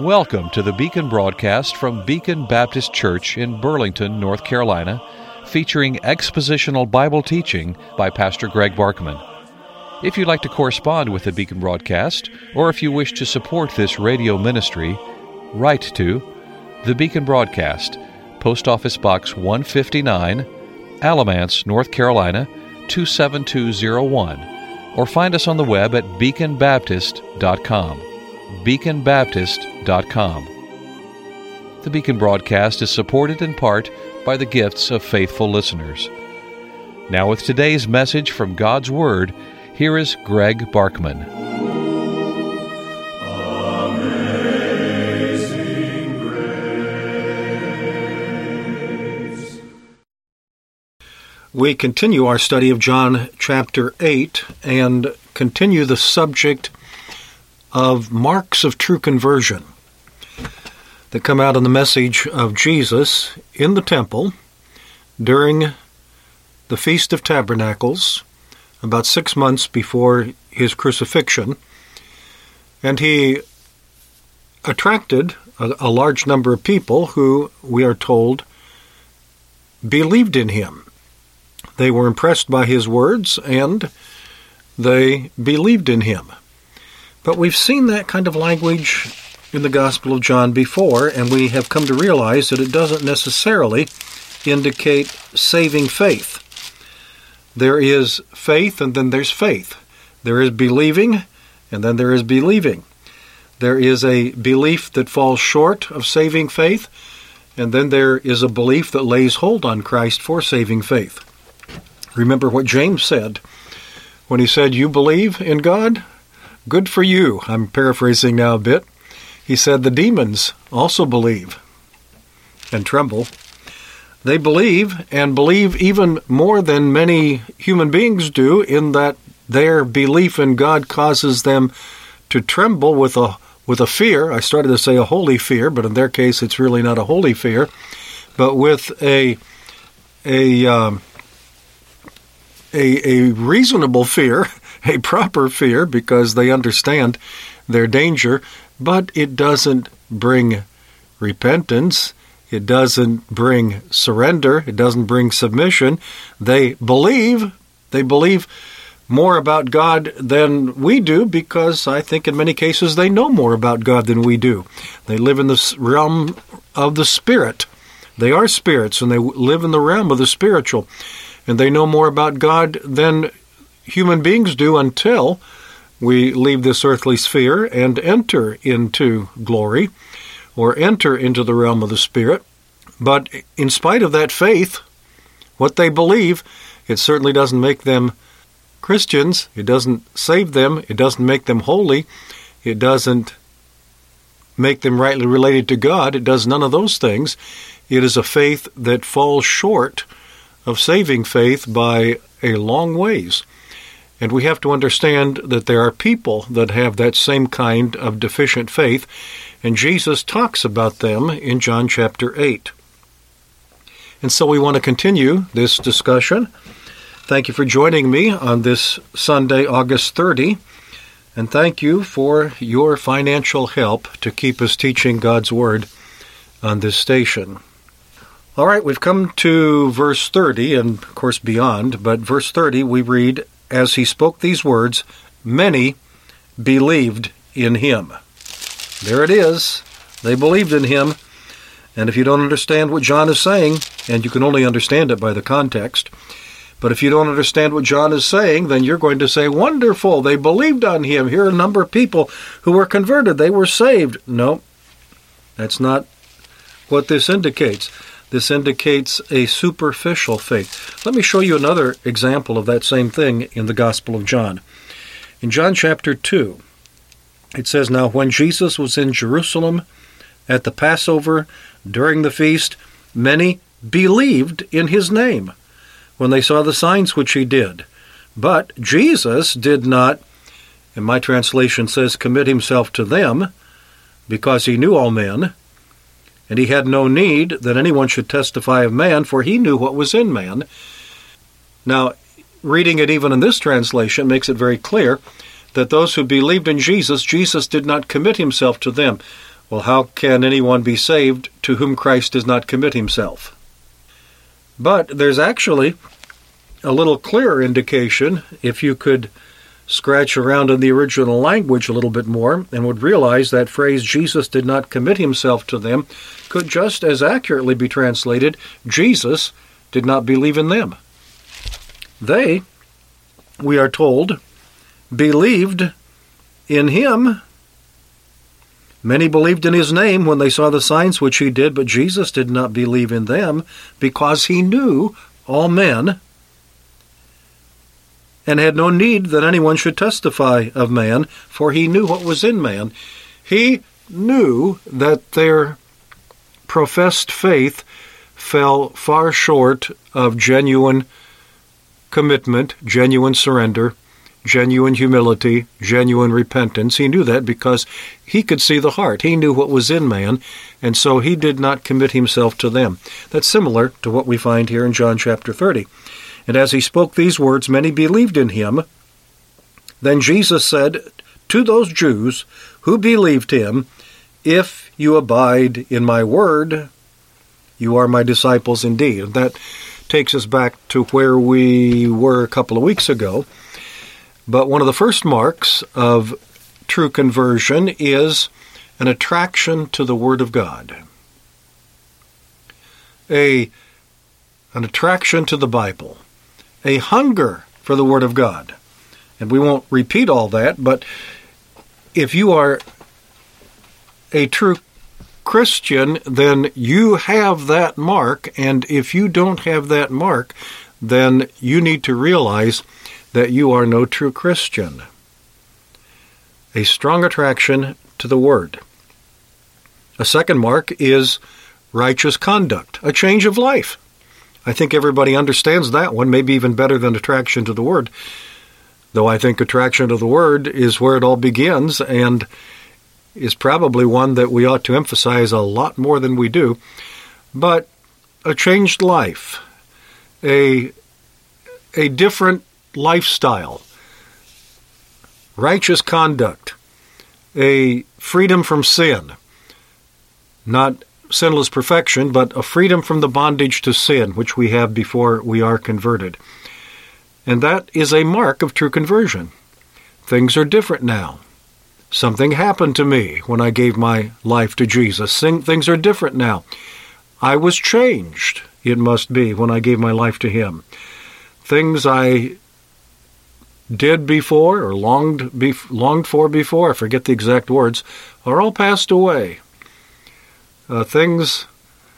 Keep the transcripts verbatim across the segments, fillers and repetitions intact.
Welcome to the Beacon broadcast from Beacon Baptist Church in Burlington, North Carolina, featuring expositional Bible teaching by Pastor Greg Barkman. If you'd like to correspond with the Beacon broadcast, or if you wish to support this radio ministry, write to the Beacon Broadcast, Post Office Box one fifty-nine, Alamance, North Carolina, two seven two zero one, or find us on the web at beacon baptist dot com. beacon baptist dot com. The Beacon broadcast is supported in part by the gifts of faithful listeners. Now with today's message from God's Word, here is Greg Barkman. Amazing Grace. We continue our study of John chapter eight and continue the subject of marks of true conversion that come out in the message of Jesus in the temple during the Feast of Tabernacles, about six months before his crucifixion. And he attracted a, a large number of people who, we are told, believed in him. They were impressed by his words, and they believed in him. But we've seen that kind of language in the Gospel of John before, and we have come to realize that it doesn't necessarily indicate saving faith. There is faith, and then there's faith. There is believing, and then there is believing. There is a belief that falls short of saving faith, and then there is a belief that lays hold on Christ for saving faith. Remember what James said when he said, "You believe in God? Good for you." I'm paraphrasing now a bit. He said the demons also believe and tremble. They believe, and believe even more than many human beings do, in that their belief in God causes them to tremble with a with a fear. I started to say a holy fear, but in their case it's really not a holy fear, but with a a um, a, a reasonable fear, a proper fear, because they understand their danger, but it doesn't bring repentance. It doesn't bring surrender. It doesn't bring submission. They believe. They believe more about God than we do, because I think in many cases they know more about God than we do. They live in the realm of the Spirit. They are spirits, and they live in the realm of the spiritual. And they know more about God than human beings do until we leave this earthly sphere and enter into glory, or enter into the realm of the Spirit. But in spite of that faith, what they believe, it certainly doesn't make them Christians. It doesn't save them. It doesn't make them holy. It doesn't make them rightly related to God. It does none of those things. It is a faith that falls short of saving faith by a long ways. And we have to understand that there are people that have that same kind of deficient faith, and Jesus talks about them in John chapter eight. And so we want to continue this discussion. Thank you for joining me on this Sunday, August thirtieth, and thank you for your financial help to keep us teaching God's Word on this station. All right, we've come to verse thirty, and of course beyond, but verse thirty we read, "As he spoke these words, many believed in him." There it is. They believed in him. And if you don't understand what John is saying, and you can only understand it by the context, but if you don't understand what John is saying, then you're going to say, "Wonderful, they believed on him. Here are a number of people who were converted. They were saved." No, that's not what this indicates. This indicates a superficial faith. Let me show you another example of that same thing in the Gospel of John. In John chapter two, it says, "Now when Jesus was in Jerusalem at the Passover during the feast, many believed in his name when they saw the signs which he did. But Jesus did not," and my translation says, "commit himself to them, because he knew all men, and he had no need that anyone should testify of man, for he knew what was in man." Now, reading it even in this translation makes it very clear that those who believed in Jesus, Jesus did not commit himself to them. Well, how can anyone be saved to whom Christ does not commit himself? But there's actually a little clearer indication if you could scratch around in the original language a little bit more and would realize that phrase, Jesus did not commit himself to them, could just as accurately be translated, Jesus did not believe in them. They, we are told, believed in him. Many believed in his name when they saw the signs which he did, but Jesus did not believe in them because he knew all men and had no need that anyone should testify of man, for he knew what was in man. He knew that their professed faith fell far short of genuine commitment, genuine surrender, genuine humility, genuine repentance. He knew that because he could see the heart. He knew what was in man, and so he did not commit himself to them. That's similar to what we find here in John chapter thirty. And as he spoke these words, many believed in him. Then Jesus said to those Jews who believed him, "If you abide in my word, you are my disciples indeed." And that takes us back to where we were a couple of weeks ago. But one of the first marks of true conversion is an attraction to the Word of God. A, an attraction to the Bible. A hunger for the Word of God. And we won't repeat all that, but if you are a true Christian, then you have that mark, and if you don't have that mark, then you need to realize that you are no true Christian. A strong attraction to the Word. A second mark is righteous conduct, a change of life. I think everybody understands that one, maybe even better than attraction to the Word, though I think attraction to the Word is where it all begins and is probably one that we ought to emphasize a lot more than we do. But a changed life, a, a different lifestyle, righteous conduct, a freedom from sin, not sinless perfection, but a freedom from the bondage to sin, which we have before we are converted. And that is a mark of true conversion. Things are different now. Something happened to me when I gave my life to Jesus. Things are different now. I was changed, it must be, when I gave my life to him. Things I did before or longed, be, longed for before, I forget the exact words, are all passed away. Uh, things,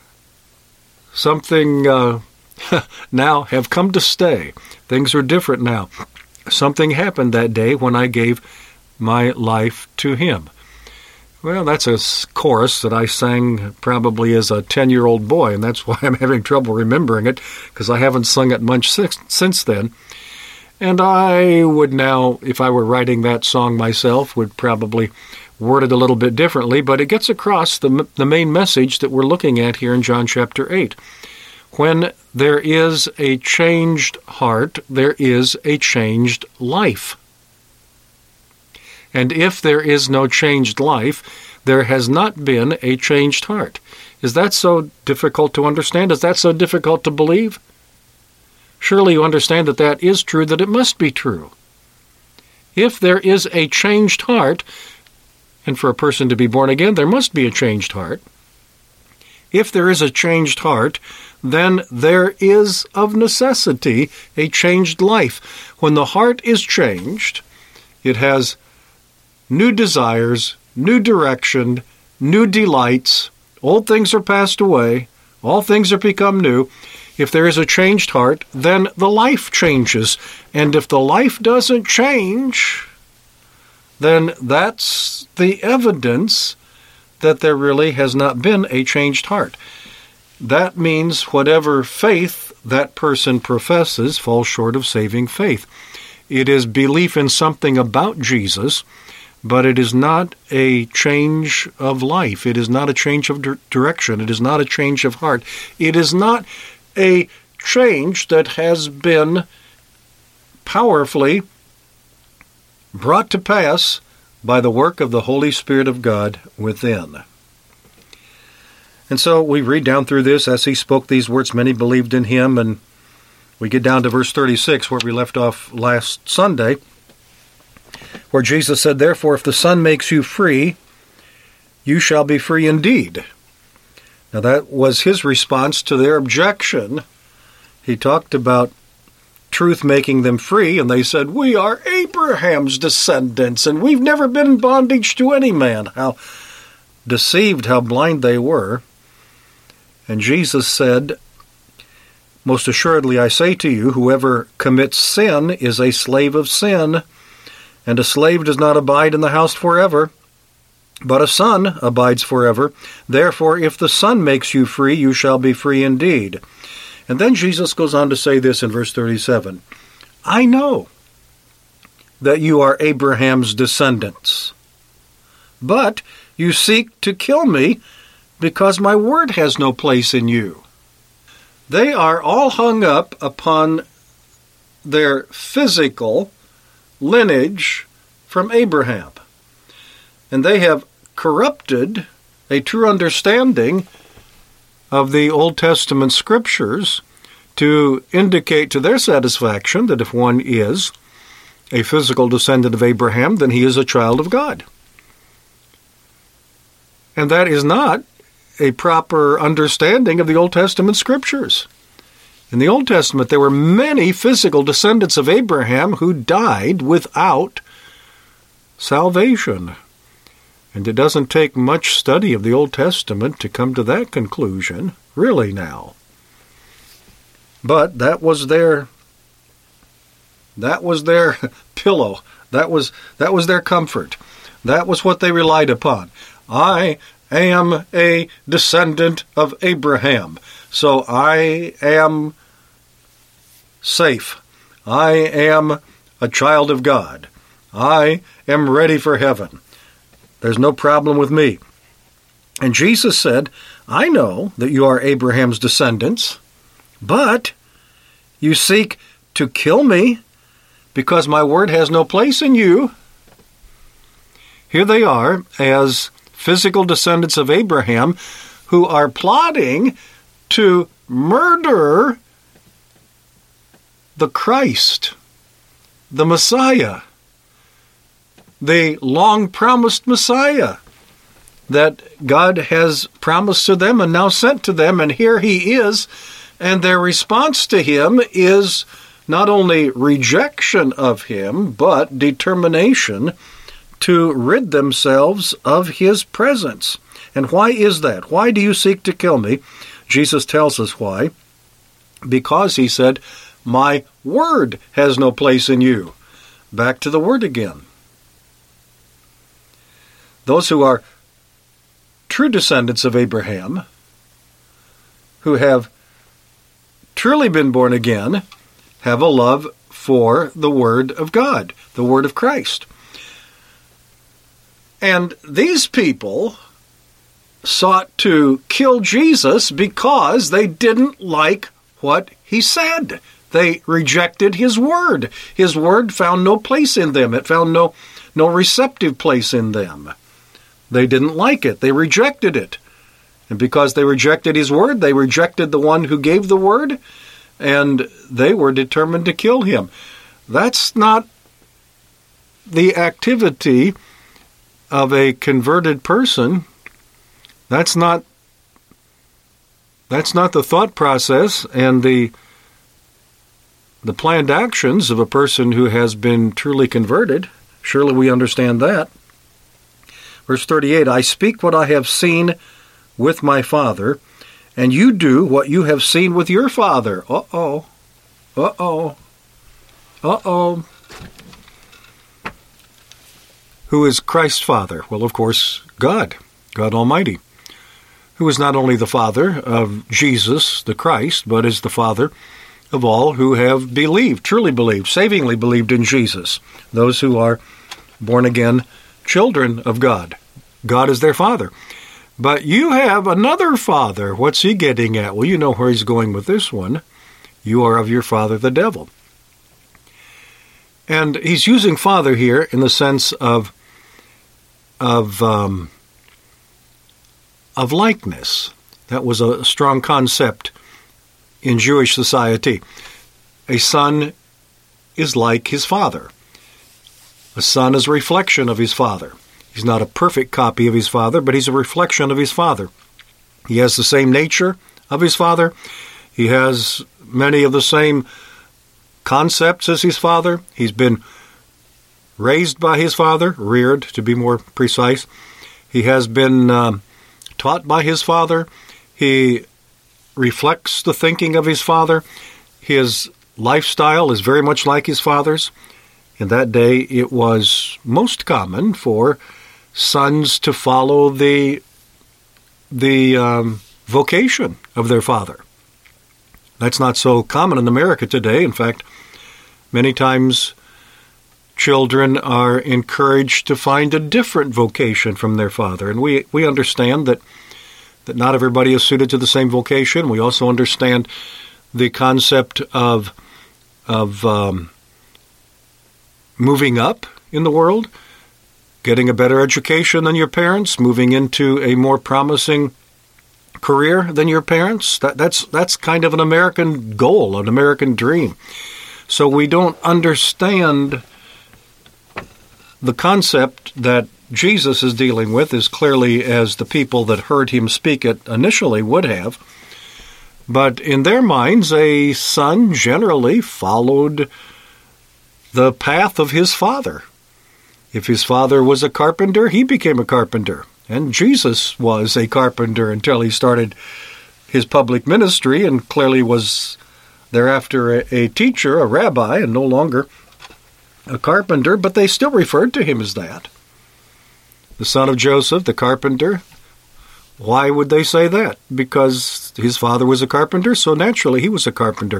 something uh, now have come to stay. Things are different now. Something happened that day when I gave my life to him. Well, that's a chorus that I sang probably as a ten-year-old boy, and that's why I'm having trouble remembering it, because I haven't sung it much since then. And I would now, if I were writing that song myself, would probably word it a little bit differently, but it gets across the, the main message that we're looking at here in John chapter eight. When there is a changed heart, there is a changed life. And if there is no changed life, there has not been a changed heart. Is that so difficult to understand? Is that so difficult to believe? Surely you understand that that is true, that it must be true. If there is a changed heart, and for a person to be born again, there must be a changed heart. If there is a changed heart, then there is of necessity a changed life. When the heart is changed, it has new desires, new direction, new delights. Old things are passed away. All things are become new. If there is a changed heart, then the life changes. And if the life doesn't change, then that's the evidence that there really has not been a changed heart. That means whatever faith that person professes falls short of saving faith. It is belief in something about Jesus, but it is not a change of life. It is not a change of di- direction. It is not a change of heart. It is not a change that has been powerfully brought to pass by the work of the Holy Spirit of God within. And so we read down through this, as he spoke these words, many believed in him, and we get down to verse thirty-six, where we left off last Sunday, where Jesus said, "Therefore, if the Son makes you free, you shall be free indeed." Now that was his response to their objection. He talked about truth making them free, and they said, "We are Abraham's descendants, and we've never been in bondage to any man." How deceived, how blind they were. And Jesus said, "Most assuredly I say to you, whoever commits sin is a slave of sin, and a slave does not abide in the house forever, but a son abides forever. Therefore, if the Son makes you free, you shall be free indeed." And then Jesus goes on to say this in verse thirty-seven, "I know that you are Abraham's descendants, but you seek to kill me because my word has no place in you." They are all hung up upon their physical lineage from Abraham. And they have corrupted a true understanding of the Old Testament scriptures to indicate to their satisfaction that if one is a physical descendant of Abraham, then he is a child of God. And that is not a proper understanding of the Old Testament scriptures. In the Old Testament, there were many physical descendants of Abraham who died without salvation. And it doesn't take much study of the Old Testament to come to that conclusion, really now. But that was their that was their pillow. That was that was their comfort. That was what they relied upon. I am a descendant of Abraham, so I am safe. I am a child of God. I am ready for heaven. There's no problem with me. And Jesus said, "I know that you are Abraham's descendants, but you seek to kill me because my word has no place in you." Here they are as physical descendants of Abraham who are plotting to murder the Christ, the Messiah, the long-promised Messiah that God has promised to them and now sent to them, and here he is, and their response to him is not only rejection of him, but determination to rid themselves of his presence. And why is that? Why do you seek to kill me? Jesus tells us why. Because, he said, my word has no place in you. Back to the word again. Those who are true descendants of Abraham, who have truly been born again, have a love for the Word of God, the Word of Christ. And these people sought to kill Jesus because they didn't like what he said. They rejected his word. His word found no place in them. It found no, no receptive place in them. They didn't like it. They rejected it. And because they rejected his word, they rejected the one who gave the word, and they were determined to kill him. That's not the activity of a converted person. That's not that's not the thought process and the the planned actions of a person who has been truly converted. Surely we understand that. Verse thirty-eight, I speak what I have seen with my Father, and you do what you have seen with your father. Uh-oh. Uh-oh. Uh-oh. Who is Christ's Father? Well, of course, God, God Almighty, who is not only the Father of Jesus, the Christ, but is the Father of all who have believed, truly believed, savingly believed in Jesus, those who are born-again children of God. God is their Father. But you have another father. What's he getting at? Well, you know where he's going with this one. You are of your father, the devil. And he's using father here in the sense of of um, of likeness. That was a strong concept in Jewish society. A son is like his father. A son is a reflection of his father. He's not a perfect copy of his father, but he's a reflection of his father. He has the same nature of his father. He has many of the same concepts as his father. He's been raised by his father, reared to be more precise. He has been um, taught by his father. He reflects the thinking of his father. His lifestyle is very much like his father's. In that day, it was most common for sons to follow the, the um, vocation of their father. That's not so common in America today. In fact, many times children are encouraged to find a different vocation from their father. And we, we understand that, that not everybody is suited to the same vocation. We also understand the concept of, of um, moving up in the world, getting a better education than your parents, moving into a more promising career than your parents. That, that's, that's kind of an American goal, an American dream. So we don't understand the concept that Jesus is dealing with as clearly as the people that heard him speak it initially would have. But in their minds, a son generally followed the path of his father. If his father was a carpenter, he became a carpenter. And Jesus was a carpenter until he started his public ministry and clearly was thereafter a, a teacher, a rabbi, and no longer a carpenter, but they still referred to him as that. The son of Joseph, the carpenter. Why would they say that? Because his father was a carpenter, so naturally he was a carpenter.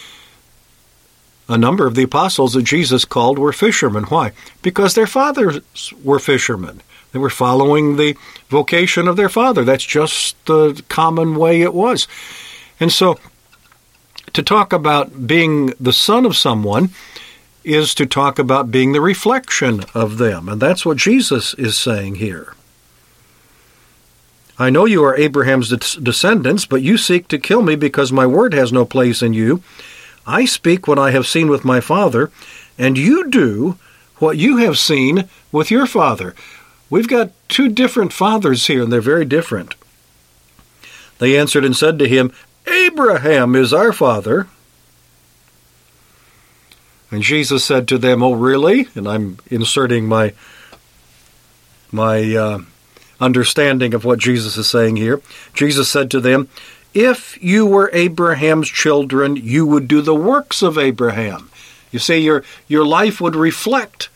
A number of the apostles that Jesus called were fishermen. Why? Because their fathers were fishermen. They were following the vocation of their father. That's just the common way it was. And so to talk about being the son of someone is to talk about being the reflection of them. And that's what Jesus is saying here. I know you are Abraham's descendants, but you seek to kill me because my word has no place in you. I speak what I have seen with my father, and you do what you have seen with your father. We've got two different fathers here, and they're very different. They answered and said to him, Abraham is our father. And Jesus said to them, oh, really? And I'm inserting my, my uh, understanding of what Jesus is saying here. Jesus said to them, if you were Abraham's children, you would do the works of Abraham. You see, your, your life would reflect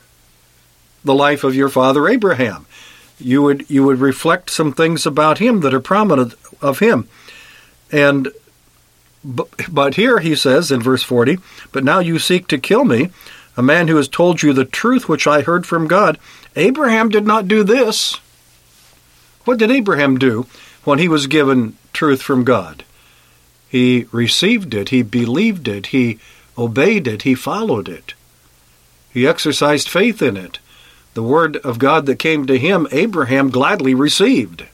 the life of your father Abraham. You would, you would reflect some things about him that are prominent of him. And but, but here he says in verse forty, but now you seek to kill me, a man who has told you the truth which I heard from God. Abraham did not do this. What did Abraham do when he was given truth from God? He received it, he believed it, he obeyed it, he followed it. He exercised faith in it. The word of God that came to him, Abraham gladly received.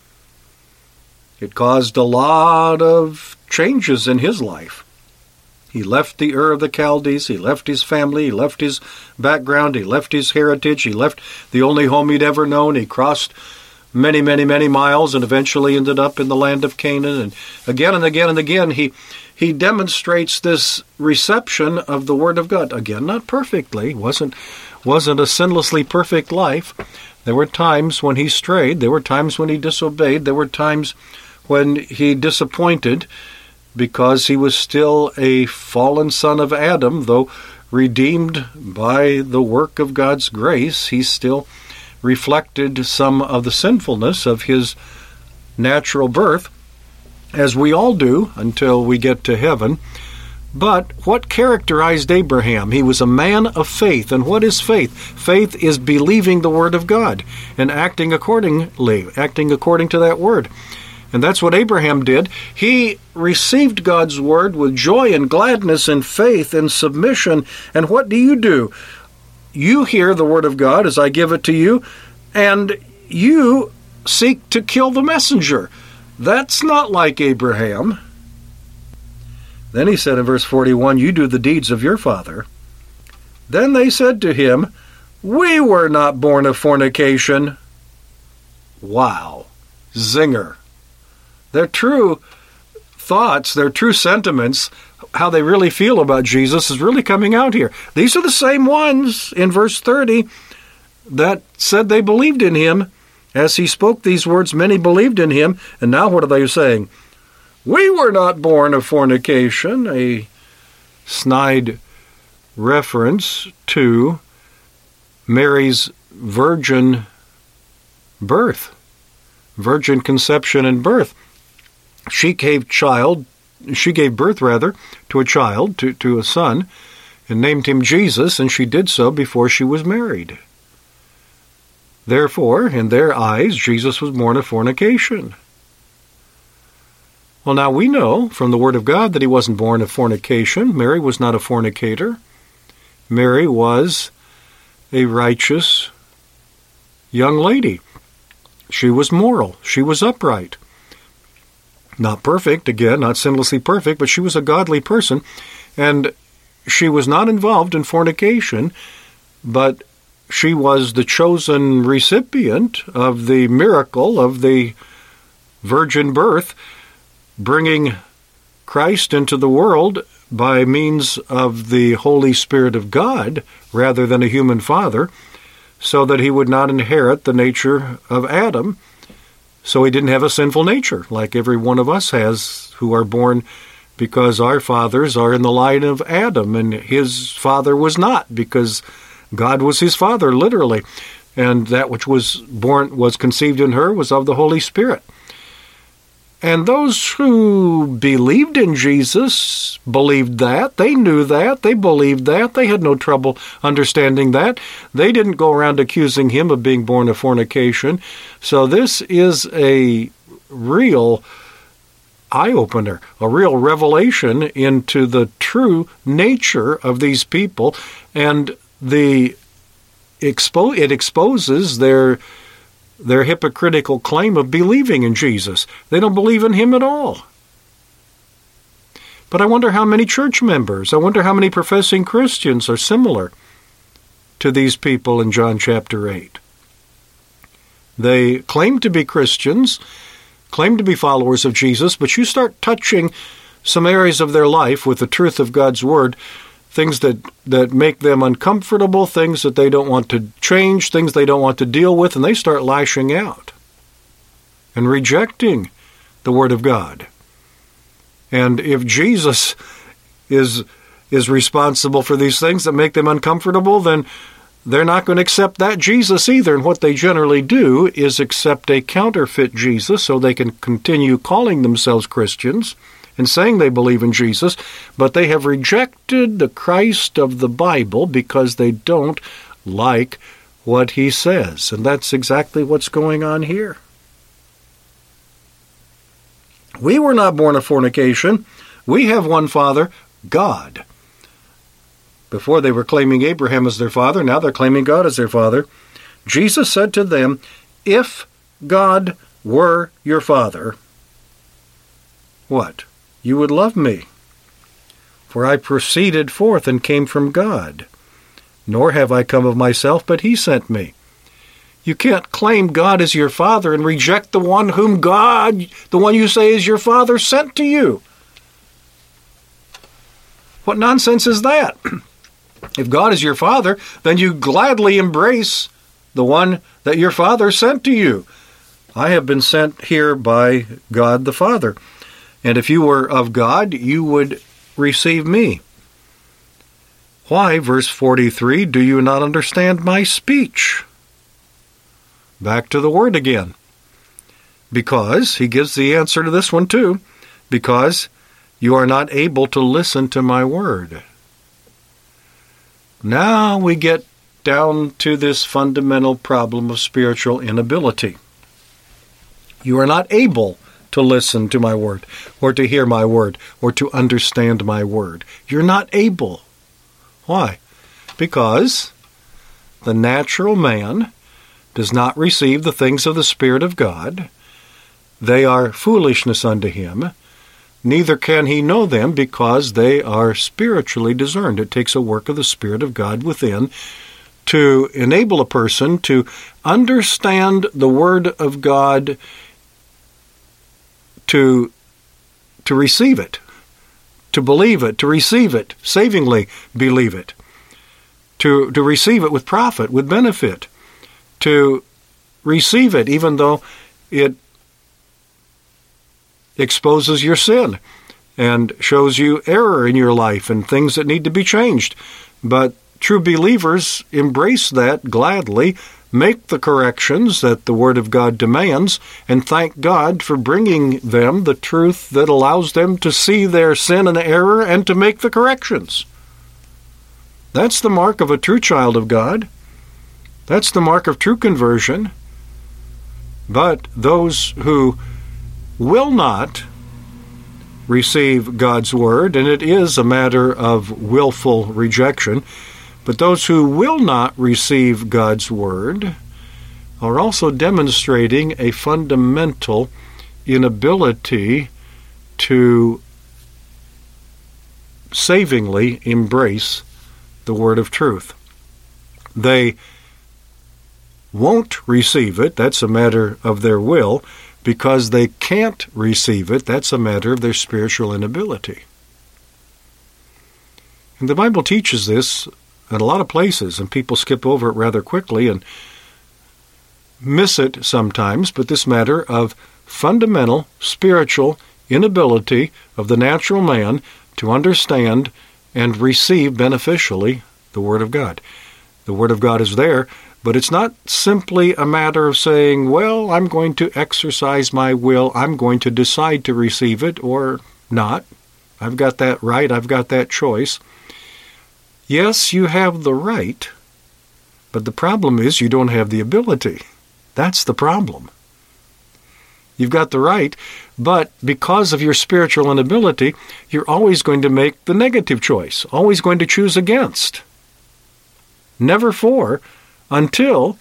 It caused a lot of changes in his life. He left the Ur of the Chaldees, he left his family, he left his background, he left his heritage, he left the only home he'd ever known, he crossed many, many, many miles and eventually ended up in the land of Canaan. And again and again and again, he he demonstrates this reception of the Word of God. Again, not perfectly, wasn't wasn't a sinlessly perfect life. There were times when he strayed, there were times when he disobeyed, there were times when he disappointed because he was still a fallen son of Adam, though redeemed by the work of God's grace, he still reflected some of the sinfulness of his natural birth, as we all do until we get to heaven. But what characterized Abraham? He was a man of faith. And what is faith? Faith is believing the Word of God and acting accordingly, acting according to that Word. And that's what Abraham did. He received God's Word with joy and gladness and faith and submission. And what do you do? You hear the Word of God as I give it to you, and you seek to kill the messenger. That's not like Abraham. Then he said in verse forty-one, you do the deeds of your father. Then they said to him, we were not born of fornication. Wow. Zinger. Their true thoughts, their true sentiments, how they really feel about Jesus is really coming out here. These are the same ones in verse thirty that said they believed in him. As he spoke these words, many believed in him. And now what are they saying? We were not born of fornication, a snide reference to Mary's virgin birth, virgin conception and birth. She gave child, she gave birth rather to a child, to, to a son, and named him Jesus, and she did so before she was married. Therefore, in their eyes, Jesus was born of fornication. Well, now we know from the Word of God that he wasn't born of fornication. Mary was not a fornicator. Mary was a righteous young lady. She was moral. She was upright. Not perfect, again, not sinlessly perfect, but she was a godly person. And she was not involved in fornication, but she was the chosen recipient of the miracle of the virgin birth, bringing Christ into the world by means of the Holy Spirit of God rather than a human father, so that he would not inherit the nature of Adam, so he didn't have a sinful nature like every one of us has who are born, because our fathers are in the line of Adam, and his father was not, because God was his father, literally, and that which was born, was conceived in her, was of the Holy Spirit. And those who believed in Jesus believed that. They knew that. They believed that. They had no trouble understanding that. They didn't go around accusing him of being born of fornication. So this is a real eye-opener, a real revelation into the true nature of these people, and the expo- it exposes their their hypocritical claim of believing in Jesus. They don't believe in him at all. But I wonder how many church members, I wonder how many professing Christians are similar to these people in John chapter eight. They claim to be Christians, claim to be followers of Jesus, but you start touching some areas of their life with the truth of God's Word, things that, that make them uncomfortable, things that they don't want to change, things they don't want to deal with, and they start lashing out and rejecting the Word of God. And if Jesus is, is responsible for these things that make them uncomfortable, then they're not going to accept that Jesus either. And what they generally do is accept a counterfeit Jesus so they can continue calling themselves Christians and saying they believe in Jesus, but they have rejected the Christ of the Bible because they don't like what he says. And that's exactly what's going on here. We were not born of fornication. We have one Father, God. Before they were claiming Abraham as their father, now they're claiming God as their father. Jesus said to them, if God were your father, what? You would love me, for I proceeded forth and came from God. Nor have I come of myself, but he sent me. You can't claim God as your father and reject the one whom God, the one you say is your father, sent to you. What nonsense is that? If God is your father, then you gladly embrace the one that your father sent to you. I have been sent here by God the Father. And if you were of God, you would receive me. Why, verse forty-three, do you not understand my speech? Back to the word again. Because, he gives the answer to this one too, because you are not able to listen to my word. Now we get down to this fundamental problem of spiritual inability. You are not able to listen to my word, or to hear my word, or to understand my word. You're not able. Why? Because the natural man does not receive the things of the Spirit of God. they are foolishness unto him. Neither can he know them, because they are spiritually discerned. It takes a work of the Spirit of God within to enable a person to understand the Word of God, to, to receive it, to believe it, to receive it, savingly believe it, to, to receive it with profit, with benefit, to receive it even though it exposes your sin and shows you error in your life and things that need to be changed. But true believers embrace that gladly, make the corrections that the Word of God demands, and thank God for bringing them the truth that allows them to see their sin and error and to make the corrections. That's the mark of a true child of God. That's the mark of true conversion. But those who will not receive God's Word, and it is a matter of willful rejection, but those who will not receive God's Word are also demonstrating a fundamental inability to savingly embrace the Word of truth. They won't receive it, that's a matter of their will. Because they can't receive it, that's a matter of their spiritual inability. And the Bible teaches this in a lot of places, and people skip over it rather quickly and miss it sometimes, but this matter of fundamental spiritual inability of the natural man to understand and receive beneficially the Word of God. The Word of God is there, but it's not simply a matter of saying, well, I'm going to exercise my will, I'm going to decide to receive it or not. I've got that right, I've got that choice. Yes, you have the right, but the problem is you don't have the ability. That's the problem. You've got the right, but because of your spiritual inability, you're always going to make the negative choice, always going to choose against. Never for, until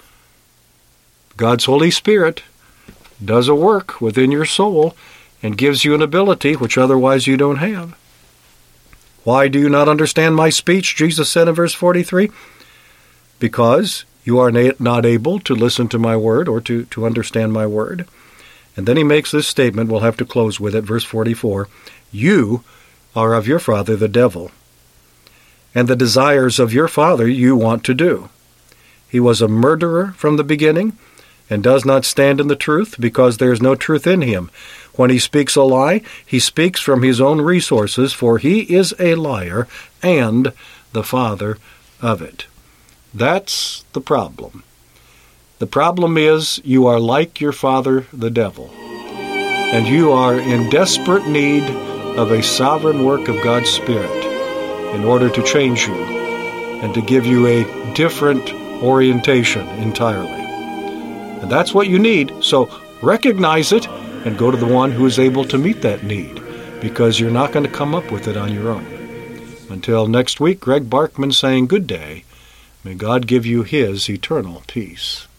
God's Holy Spirit does a work within your soul and gives you an ability which otherwise you don't have. Why do you not understand my speech? Jesus said in verse forty-three. Because you are not able to listen to my word or to, to understand my word. And then he makes this statement, we'll have to close with it, verse forty-four. You are of your father the devil, and the desires of your father you want to do. He was a murderer from the beginning, and does not stand in the truth, because there is no truth in him. When he speaks a lie, he speaks from his own resources, for he is a liar and the father of it. That's the problem. The problem is you are like your father, the devil, and you are in desperate need of a sovereign work of God's Spirit in order to change you and to give you a different orientation entirely. And that's what you need. So recognize it and go to the one who is able to meet that need, because you're not going to come up with it on your own. Until next week, Greg Barkman saying good day. May God give you his eternal peace.